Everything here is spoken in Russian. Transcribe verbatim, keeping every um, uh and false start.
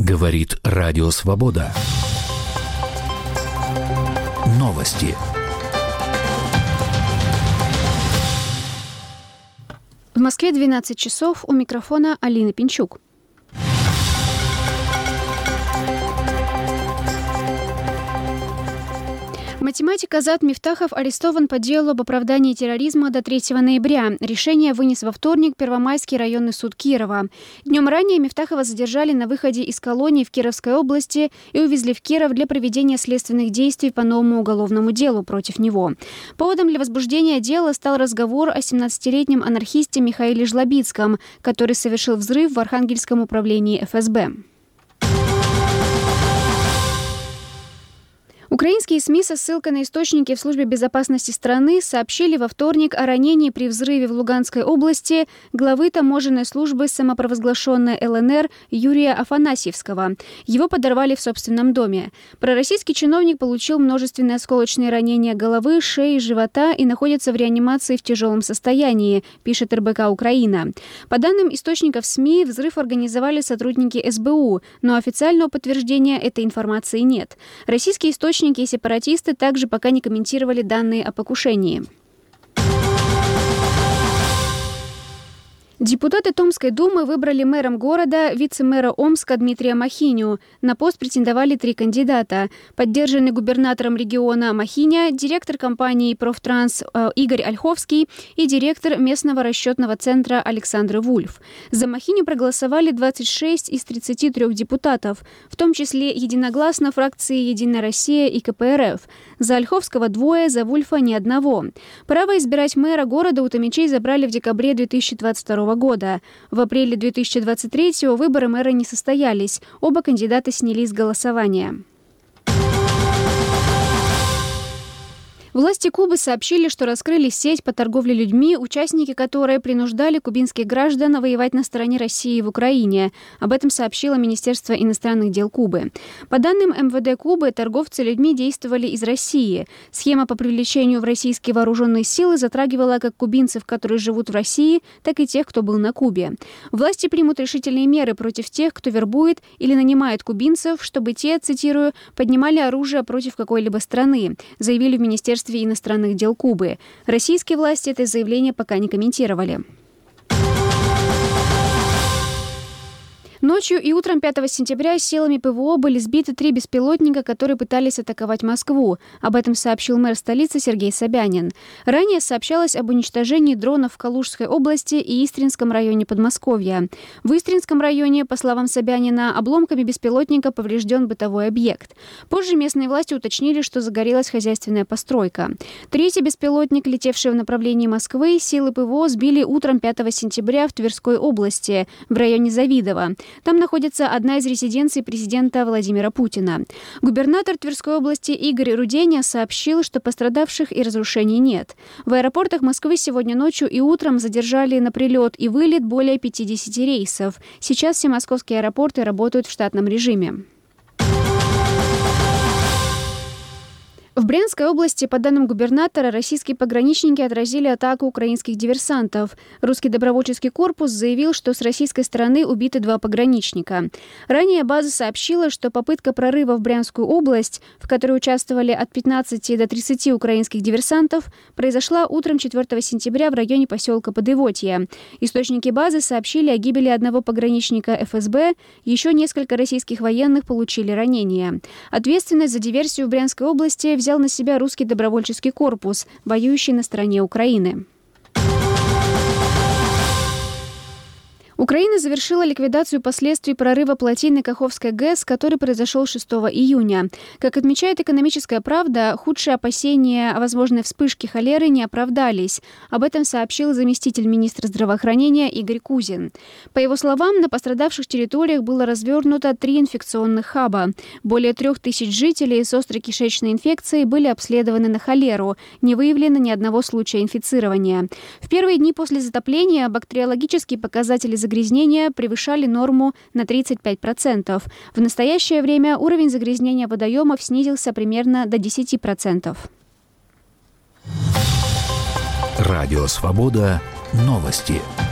Говорит Радио Свобода. Новости. В Москве двенадцать часов, у микрофона Алина Пинчук. Математик Азат Мифтахов арестован по делу об оправдании терроризма до третьего ноября. Решение вынес во вторник Первомайский районный суд Кирова. Днем ранее Мифтахова задержали на выходе из колонии в Кировской области и увезли в Киров для проведения следственных действий по новому уголовному делу против него. Поводом для возбуждения дела стал разговор о семнадцатилетнем анархисте Михаиле Жлобицком, который совершил взрыв в Архангельском управлении эф эс бэ. Украинские СМИ со ссылкой на источники в службе безопасности страны сообщили во вторник о ранении при взрыве в Луганской области главы таможенной службы самопровозглашенной эл эн эр Юрия Афанасьевского. Его подорвали в собственном доме. Пророссийский чиновник получил множественные осколочные ранения головы, шеи, живота и находится в реанимации в тяжелом состоянии, пишет эр бэ ка Украина. По данным источников СМИ, взрыв организовали сотрудники эс бэ у, но официального подтверждения этой информации нет. Российские источники и сепаратисты также пока не комментировали данные о покушении. Депутаты Томской думы выбрали мэром города вице-мэра Омска Дмитрия Махиню. На пост претендовали три кандидата. Поддержанный губернатором региона Махиня, директор компании «Профтранс» Игорь Ольховский и директор местного расчетного центра Александр Вульф. За Махиню проголосовали двадцать шесть из тридцати трёх депутатов, в том числе единогласно фракции «Единая Россия» и ка пэ эр эф. За Ольховского двое, за Вульфа ни одного. Право избирать мэра города у томичей забрали в декабре две тысячи двадцать второго года. В апреле две тысячи двадцать третьего выборы мэра не состоялись. Оба кандидата снялись с голосования. Власти Кубы сообщили, что раскрыли сеть по торговле людьми, участники которой принуждали кубинских граждан воевать на стороне России в Украине. Об этом сообщило Министерство иностранных дел Кубы. По данным эм вэ дэ Кубы, торговцы людьми действовали из России. Схема по привлечению в российские вооруженные силы затрагивала как кубинцев, которые живут в России, так и тех, кто был на Кубе. Власти примут решительные меры против тех, кто вербует или нанимает кубинцев, чтобы те, цитирую, «поднимали оружие против какой-либо страны», заявили в Министерстве иностранных дел Кубы. Российские власти это заявление пока не комментировали. Ночью и утром пятого сентября силами пэ вэ о были сбиты три беспилотника, которые пытались атаковать Москву. Об этом сообщил мэр столицы Сергей Собянин. Ранее сообщалось об уничтожении дронов в Калужской области и Истринском районе Подмосковья. В Истринском районе, по словам Собянина, обломками беспилотника поврежден бытовой объект. Позже местные власти уточнили, что загорелась хозяйственная постройка. Третий беспилотник, летевший в направлении Москвы, силы пэ вэ о сбили утром пятого сентября в Тверской области, в районе Завидово. Там находится одна из резиденций президента Владимира Путина. Губернатор Тверской области Игорь Руденя сообщил, что пострадавших и разрушений нет. В аэропортах Москвы сегодня ночью и утром задержали на прилет и вылет более пятидесяти рейсов. Сейчас все московские аэропорты работают в штатном режиме. В Брянской области, по данным губернатора, российские пограничники отразили атаку украинских диверсантов. Русский добровольческий корпус заявил, что с российской стороны убиты два пограничника. Ранее база сообщила, что попытка прорыва в Брянскую область, в которой участвовали от пятнадцати до тридцати украинских диверсантов, произошла утром четвёртого сентября в районе поселка Подывотье. Источники базы сообщили о гибели одного пограничника эф эс бэ, еще несколько российских военных получили ранения. Ответственность за диверсию в Брянской области взял на себя русский добровольческий корпус, воюющий на стороне Украины. Украина завершила ликвидацию последствий прорыва плотины Каховской ГЭС, который произошел шестого июня. Как отмечает «Экономическая правда», худшие опасения о возможной вспышке холеры не оправдались. Об этом сообщил заместитель министра здравоохранения Игорь Кузин. По его словам, на пострадавших территориях было развернуто три инфекционных хаба. Более трех тысяч жителей с острой кишечной инфекцией были обследованы на холеру. Не выявлено ни одного случая инфицирования. В первые дни после затопления бактериологические показатели загрязнения превышали норму на тридцать пять процентов. В настоящее время уровень загрязнения водоемов снизился примерно до десяти процентов. Радио «Свобода». Новости.